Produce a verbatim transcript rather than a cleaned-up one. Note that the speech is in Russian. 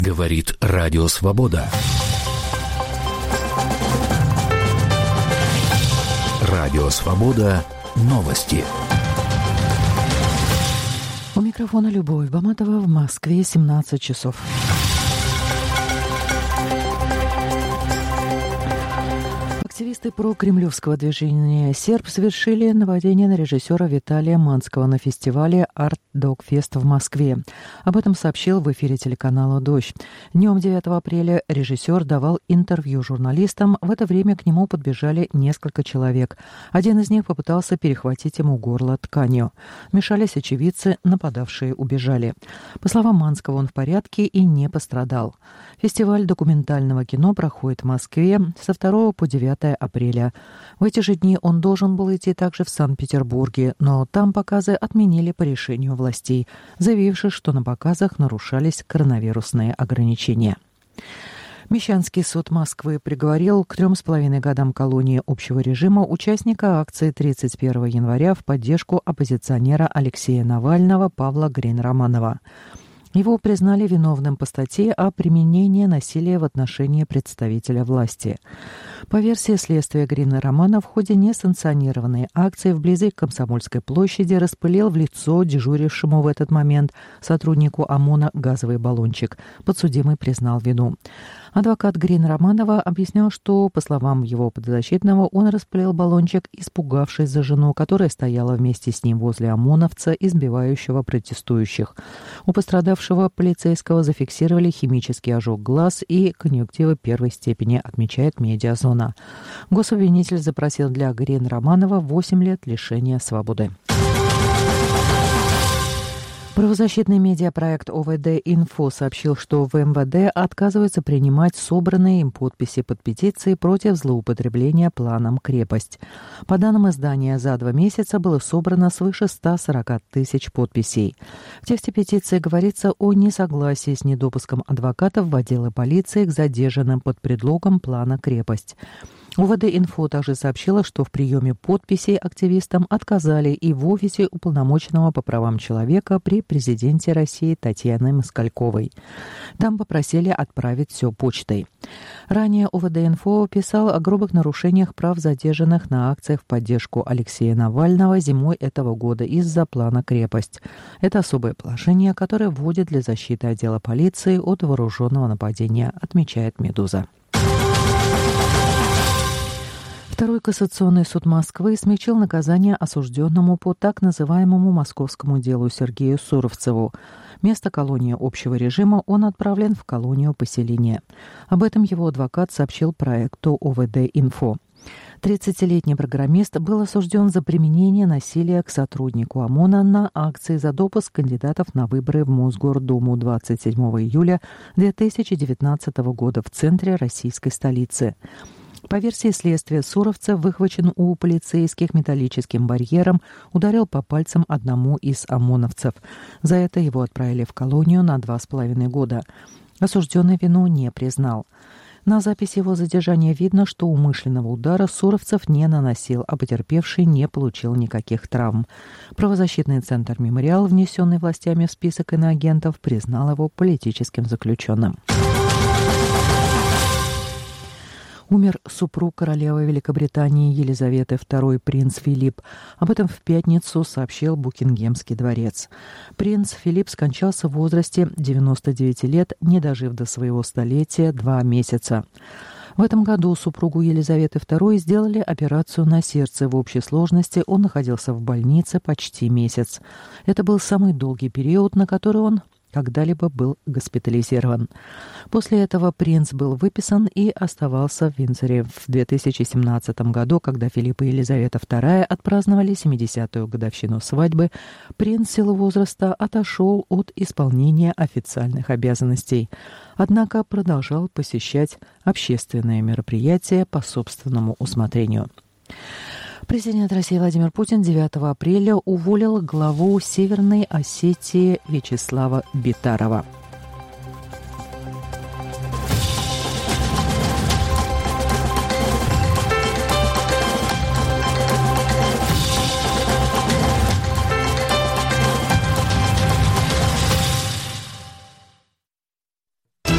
Говорит Радио Свобода. Радио Свобода. Новости. У микрофона Любовь Баматова. В Москве семнадцать часов. Активисты прокремлевского движения «Серб» совершили нападение на режиссера Виталия Манского на фестивале «Арт Дог Фест» в Москве. Об этом сообщил в эфире телеканала «Дождь». Днем девятого апреля режиссер давал интервью журналистам. В это время к нему подбежали несколько человек. Один из них попытался перехватить ему горло тканью. Вмешались очевидцы, нападавшие убежали. По словам Манского, он в порядке и не пострадал. Фестиваль документального кино проходит в Москве со второго по девятое апреля. В эти же дни он должен был идти также в Санкт-Петербурге, но там показы отменили по решению властей, заявивши, что на показах нарушались коронавирусные ограничения. Мещанский суд Москвы приговорил к трем с половиной годам колонии общего режима участника акции тридцать первого января в поддержку оппозиционера Алексея Навального Павла Грин-Романова. Его признали виновным по статье о применении насилия в отношении представителя власти. По версии следствия, Грин-Романов в ходе несанкционированной акции вблизи Комсомольской площади распылил в лицо дежурившему в этот момент сотруднику ОМОНа газовый баллончик. Подсудимый признал вину. Адвокат Грин-Романова объяснял, что, по словам его подзащитного, он распылил баллончик, испугавшись за жену, которая стояла вместе с ним возле ОМОНовца, избивающего протестующих. У пострадавшего полицейского зафиксировали химический ожог глаз и конъюнктивы первой степени, отмечает «Медиазона». Гособвинитель запросил для Грин-Романова восемь лет лишения свободы. Правозащитный медиапроект О В Д Инфо сообщил, что в Эм Вэ Дэ отказывается принимать собранные им подписи под петицией против злоупотребления планом «Крепость». По данным издания, за два месяца было собрано свыше ста сорока тысяч подписей. В тексте петиции говорится о несогласии с недопуском адвокатов в отделы полиции к задержанным под предлогом плана «Крепость». О В Д Инфо также сообщила, что в приеме подписей активистам отказали и в офисе уполномоченного по правам человека при президенте России Татьяны Москальковой. Там попросили отправить все почтой. Ранее О В Д Инфо писал о грубых нарушениях прав задержанных на акциях в поддержку Алексея Навального зимой этого года из-за плана «Крепость». Это особое положение, которое вводит для защиты отдела полиции от вооруженного нападения, отмечает «Медуза». Второй кассационный суд Москвы смягчил наказание осужденному по так называемому московскому делу Сергею Суровцеву. Вместо колонии общего режима он отправлен в колонию поселения. Об этом его адвокат сообщил проекту О В Д Инфо. тридцатилетний программист был осужден за применение насилия к сотруднику ОМОНа на акции за допуск кандидатов на выборы в Мосгордуму двадцать седьмого июля две тысячи девятнадцатого года в центре российской столицы. По версии следствия, Суровцев выхвачен у полицейских металлическим барьером, ударил по пальцам одному из ОМОНовцев. За это его отправили в колонию на два с половиной года. Осужденный вину не признал. На записи его задержания видно, что умышленного удара Суровцев не наносил, а потерпевший не получил никаких травм. Правозащитный центр «Мемориал», внесенный властями в список иноагентов, признал его политическим заключенным. Умер супруг королевы Великобритании Елизаветы второй, принц Филипп. Об этом в пятницу сообщил Букингемский дворец. Принц Филипп скончался в возрасте девяноста девяти лет, не дожив до своего столетия два месяца. В этом году супругу Елизаветы второй сделали операцию на сердце. В общей сложности он находился в больнице почти месяц. Это был самый долгий период, на который он когда-либо был госпитализирован. После этого принц был выписан и оставался в Виндзоре. В две тысячи семнадцатом году, когда Филипп и Елизавета вторая отпраздновали семидесятую годовщину свадьбы, принц в силу возраста отошел от исполнения официальных обязанностей. Однако продолжал посещать общественные мероприятия по собственному усмотрению. Президент России Владимир Путин девятого апреля уволил главу Северной Осетии Вячеслава Битарова.